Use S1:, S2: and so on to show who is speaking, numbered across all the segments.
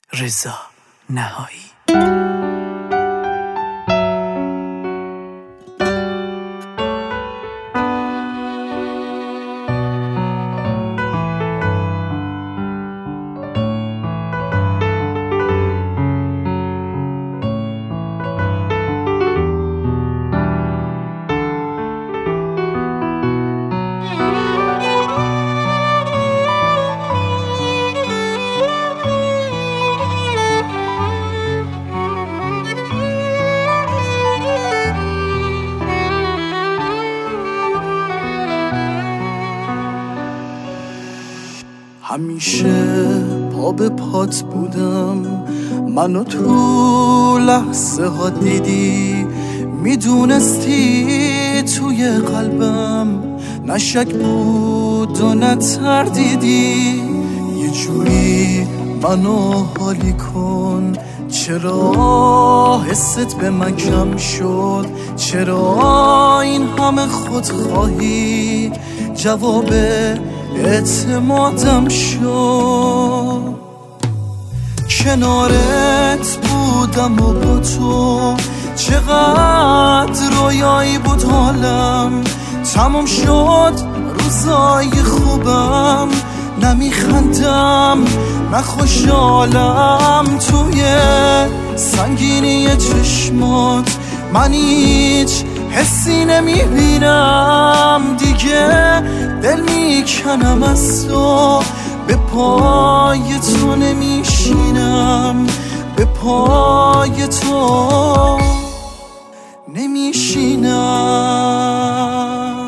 S1: رضا نهایی.
S2: همیشه پا به پات بودم، منو تو لحظه ها دیدی، میدونستی توی قلبم نه شک بود و نه تردیدی. یه جوری منو حالی کن، چرا حست به من کم شد؟ چرا این همه خودخواهی جواب اعتمادم شد؟ کنارت بودم و با تو چقدر رویایی بود حالم، تمام شد روزای خوبم، نمیخندم نه خوشحالم. توی سنگینی چشمات من هیچ حسی نمیبینم دیگه، دل میکنم از تو، به پای تو نمیشینم، به پای تو نمیشینم.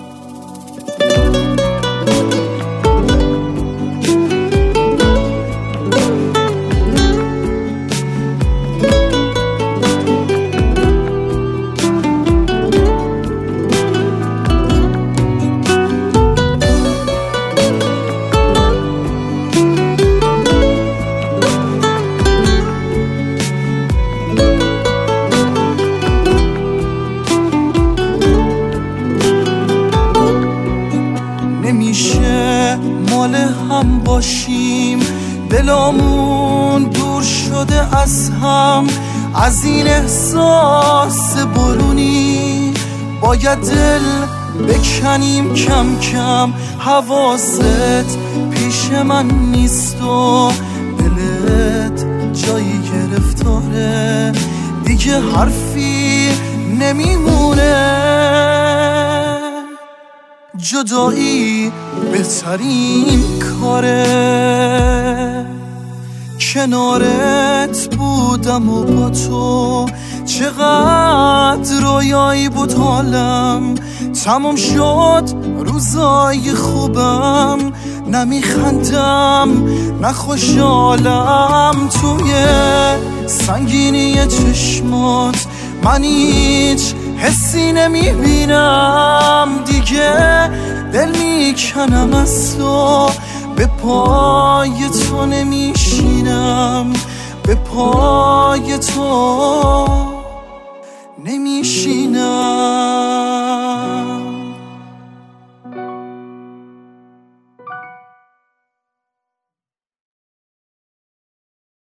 S2: نمیشه مال هم باشیم، دلامون دور شده از هم، از این احساس برونی باید دل بکنیم کم کم. حواست پیش من نیست و دلت جایی گرفتاره، دیگه حرفی نمیمونه. جدایی بهترین کاره، کنارت بودم و با تو چقدر رویایی بود حالم، تمام شد روزای خوبم، نمیخندم نه خوشحالم. توی سنگینی چشمات من هیچ حسی نمیبینم دیگه، دل میکنم از تو، به پای تو نمیشینم، به پای تو